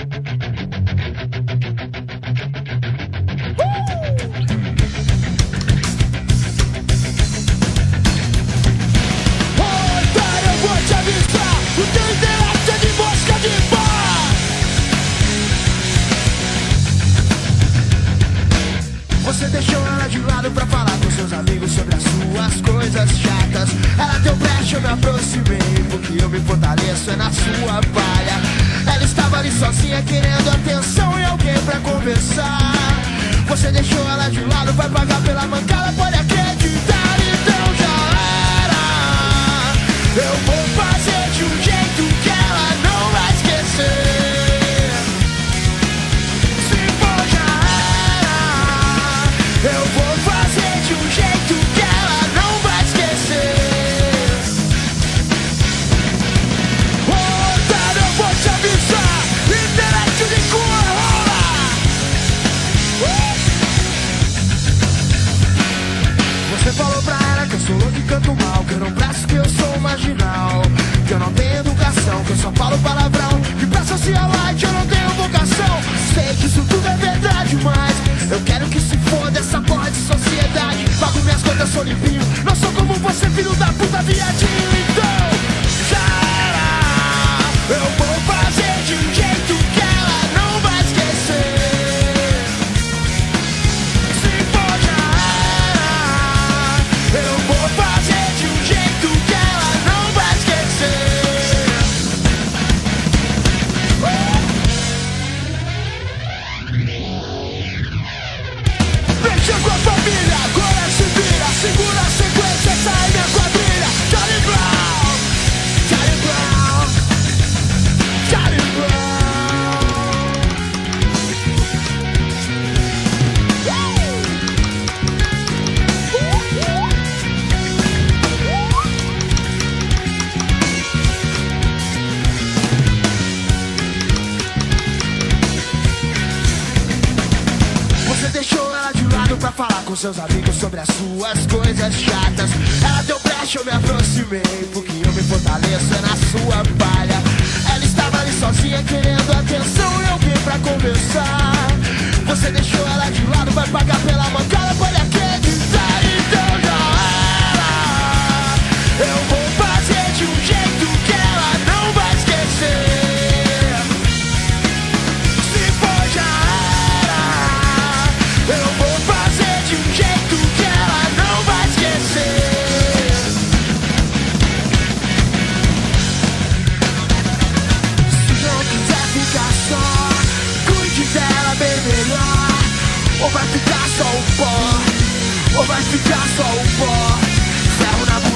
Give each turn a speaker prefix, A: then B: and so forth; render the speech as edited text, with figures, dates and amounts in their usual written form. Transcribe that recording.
A: Você deixou ela de lado pra falar com seus amigos sobre as suas coisas chatas. Ela deu brecha, eu me aproximei, porque eu me fortaleço é na sua palha. Ela estava ali sozinha querendo atenção e alguém pra conversar. Você deixou ela de lado, vai pagar pela mancada, pode acreditar, então já era. Eu vou fazer de um jeito que ela não vai esquecer. Eu vou fazer de um jeito que ela não vai esquecer. Otário, eu vou te avisar, internet de cu rola. Você falou pra ela que eu sou louco e canto mal, que eu não presto, que eu sou marginal, que eu não tenho educação, que eu só falo palavrão, que pra socialite eu não tenho vocação. Sei que isso tudo é verdade, mas eu quero que se foda essa porra de sociedade. Pago minhas contas, sou limpinho, não sou como você, filho da puta, viadinho. Então, já era. Eu vou fazer de um jeito que ela não vai esquecer. Se for, já era. Eu vou fazer de um jeito que ela não vai esquecer. Deixa com a família, agora se vira. Segura a sequência, sai minha quadrilha. Charlie Brown, Charlie Brown, Charlie Brown. Você deixou ela de lado pra falar com seus amigos sobre as suas coisas chatas. Ela deu brecha, eu me aproximei, porque eu me fortaleço é na sua palha. Ela estava ali sozinha querendo atenção e alguém pra conversar. Você deixou ela de lado, vai pagar pela mancada, pode acreditar, então já era. Eu vou fazer de um jeito que ela não vai esquecer. Se for, já era. Eu vou fazer de um jeito que ela não vai esquecer. Se não quiser ficar só, cuide dela bem melhor. Ou vai ficar só o pó, ou vai ficar só o pó. Ferro na